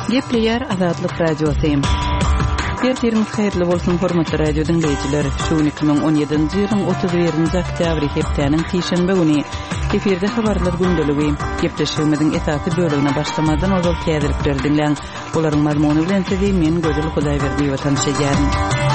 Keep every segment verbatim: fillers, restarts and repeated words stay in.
Gepleyer Azadlyk Radiosyň. Bertiriniz haýyrly bolsun hormatly radio dinleýijiler. Şu iki bin on ýedinji ýylyň otuz birinji oktýabr hepdeniň Tişenbe güni efirde habarlar gündəligi gepleşigimiziň esasy bölügine başlamadan ozal täzelikler dinleň. Olaryň mazmuny bilen sizi men Gözül Hudaýberdiýew tanışaýaryn.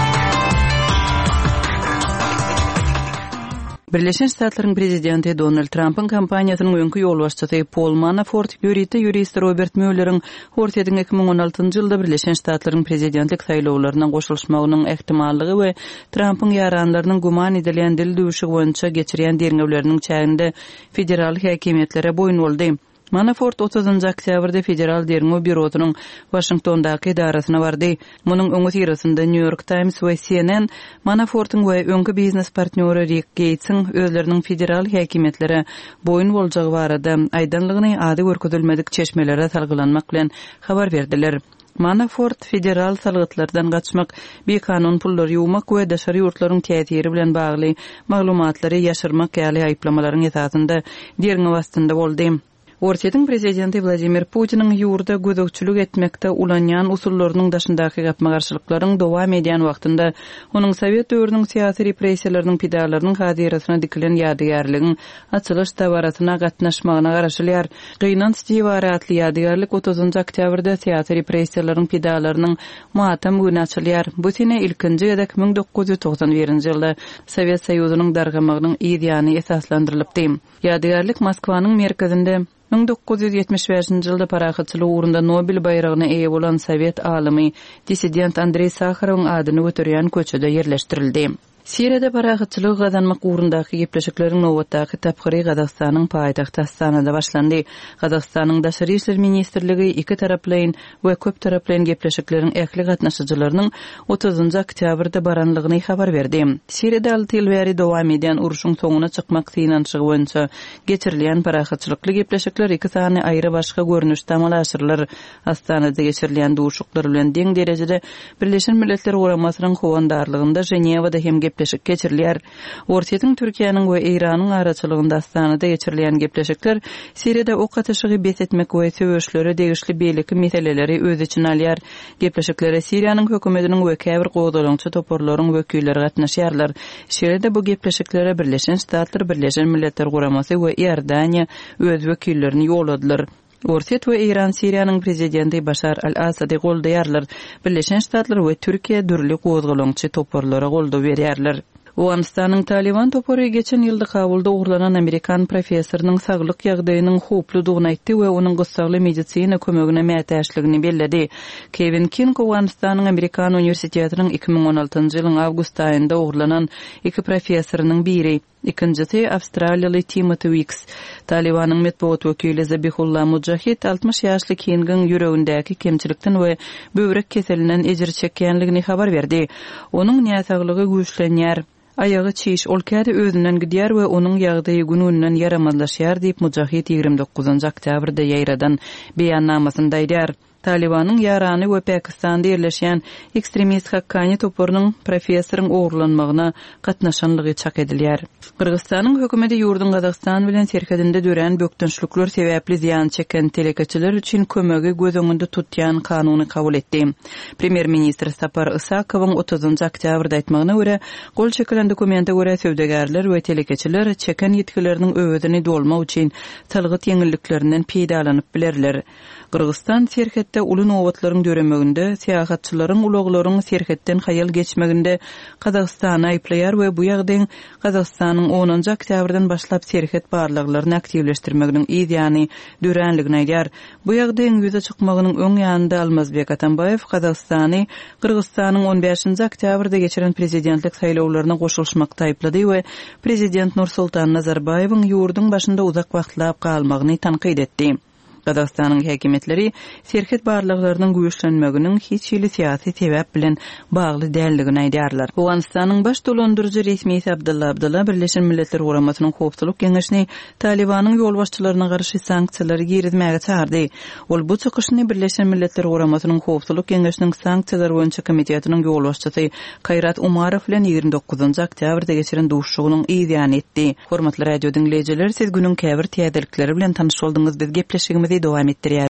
Birleşen Ştatlaryň prezidenti Donald Trump'ın kampaniýasynyň öňkü ýolbaşçysy Paul Manafort ýuridi ýurist Robert Mueller'iň hortýadyň iki bin on altyncy ýylda Birleşen Ştatlaryň prezidentlik saýlawlaryna goşulmagynyň ähtimallygy we Trump'ın ýaranlarynyň guman edilen dil döwüşi boýunça geçirýän derňewleriniň çäginde federal häkimetlere boyun boldy. Manafort otuzynjy oktýabrda federal derňew bürosynyň Washingtondaky idarasyna bardy. Munyň öňü tirasynda New York Times we C N N Manafortyň we öňkü biznes partneri Rick Gates'iň özleriniň federal häkimetlere boyun boljagy barada aýdanlygyny ady görkezilmedik çeşmelere salgylanmak bilen habar berdiler. Manafort federal salgıtlardan kaçmak, bir kanun pulları yumak we daşary ýurtlaryň täsiri bilen bagly maglumatlary ýaşyrmak ýaly aýplamalaryň esasynda derňew astynda boldy. Ortiýadyň prezidenti Vladimir Putiniň ýurda gözükçülük etmekde ulanýan usullarynyň daşyndaky gapmagarçylyklaryň dowam edýän wagtynda onuň Sowet döwrüniň syýasy repressiýalarynyň pidalarynyň hadirasyna dikilen ýadygarlygyň açylyş tabaratyna gatnaşmagyna garaşylýar. Gynanç diýwaratly ýadygarlyk otuzynjy oktýabrda syýasy repressiýalaryň pidalarynyň matam güni açylýar. Bu sene ilkinji ýa-da iki bin dokuz ýüz togson birinji ýylda Sowet Soýuzynyň dargamagynyň ideýany esaslandyrylypdy. Ýadygarlyk Moskwanyň merkezinde bin dokuz ýüz ýetmiş beşinji ýylda parahatçylyk ugrunda Nobel bayragyna eýe bolan Sowet alimy dissident Andrey Sakharowyň adyny götürýän köçede ýerleşdirildi. Siriýada parahatçylyk gazanmak ugrundaky gepleşikleriň nowatdaky tapgyry Gazagstanyň paýtagty Astanada başlandy. Gazagstanyň Daşary işler ministrligi iki taraplyň we köp taraplyň gepleşikleriň ähli gatnaşyjylarynyň otuzynjy oktýabrda baranlygyny habar berdi. Siriýada alty ýyl bäri dowam edýän uruşyň soňuna çykmak synançygy boýunça geçirilýän parahatçylykly gepleşikler iki sany aýry başga görnüşde amalaşyrlar. Astanada geçirilýän duşuklar bilen deň derejede Birleşen Milletler Guramasynyň howandarlygynda Jenewada hem gepleşik geçirilýär. Ortiýadyň Türkiýanyň we Iranyň araçylygynda Astanada geçirilýän gepleşikler Siriýada ok atyşygy besetmek we söwüşlere degişli beýleki meseleleri öz içine alýar. Gepleşiklere Siriýanyň hökümetiniň we käbir gowdalançy toporlaryň wekilleri gatnaşýarlar. Siriýada bu gepleşiklere Birleşen Ştatlar, Birleşen Milletler Guramasy we Iordaniýa öz wekillerini ýoladylar. Ortiýat we Iran Siriýanyň prezidenti Başar al-Asady goldaýarlar. Birleşen Ştatlar we Türkiýe dürli gowdalançy toporlara golda berýärler. Awganistanyň Taliban topory geçen ýylda Kabulda uğurlanan Amerikan professorynyň saglyk ýagdaýynyň hopludygyny aýtdy we onuň gysgaly medisina kömegine mätäşligini bellädi. Kevin King Awganistanyň Amerikan Universitetiniň iki bin on altyncy ýylyň awgust aýynda uğurlanan iki professorynyň biri. İkincisi Avustraliýaly Timothy Wicks. Talibanyň medeniýet wekili Zabihullah Mujahid altmış ýaşly King'in ýüregindäki kemçilikden we böbrek keselinden ejir çekýänligini habar berdi. Onuň näsaglygy güýçlenýär. Ayağı çiş, olkady özünden gidýär we onuň ýagdaýy gününden yaramazlaşýar diýip Mujahid ýigirmi dokuzynjy oktýabrda ýaýradan beýannamasynda aýdýar. Talibanyň ýarany we Pakistanda ýerleşýän ekstremist Haqqani toporynyň professoryň ogurlanmagyna gatnaşanlygy çak edilýär. Kyrgyzstanyň hökümeti ýurdun Gazakstan bilen serhedinde dören bökdünçlükler sebäpli ziýan çeken telekeçiler üçin kömegi göz öňünde tutýan kanuny kabul etdi. Premier ministr Sapar Isakowyň otuzynjy oktýabrda aýtmagyna görä, gol çekilen dokumenta görä söwdegärler we telekeçiler çeken ýetkileriniň öwedini dolmak üçin talgyt ýeňilliklerinden peýdalanyp bilerler. Kyrgyzstan serhetde uly nowatlaryň döremeginde, syýahatçylaryň ulaglaryň serhetden haýal geçmeginde Kazakstany aýplaýar we bu ýagdaýyň Kazakstanyň onunjy oktýabrdan başlap serhet barlyklaryny aktivleşdirmeginiň ideýany dörenligini aýdýar. Bu ýagdaýyň ýüze çykmagynyň öň ýanynda Almazbek Atambayew Kazakstany Kyrgyzstanyň on beşinji oktýabrda geçiren prezidentlik saýlawlaryna goşulmakda aýplady we prezident Nursultan Nazarbayewiň ýurdun başynda uzak wagtlap galmagyny tanqid etdi. Kazakstanyň häkimetleri serhet barlyklarynyň güýçlenmeginiň hiç ýyly syýasy sebäp bilen bagly däldigini aýdýarlar. Awganistanyň baş dolandyrjy resmi Abdullah Abdullah Birleşen Milletler Guramasynyň howpsuzlyk geňeşini Talibanyň ýolbaşçylaryna garşy sanksiýalar girizmäge çağırdy. Ol bu çykyşyny Birleşen Milletler Guramasynyň howpsuzlyk geňeşiniň sanksiýalar boýunça komitetining ýolbaşçysy Kayrat Umarow bilen ýigirmi dokuzynjy oktýabrda geçiren duşugynyň ideýany etdi. Hormatly radio dinleýijiler, siz günüň käbir täzelikleri bilen tanyş boldyňyz. Biz gepleşigimizi dowam etdirýär.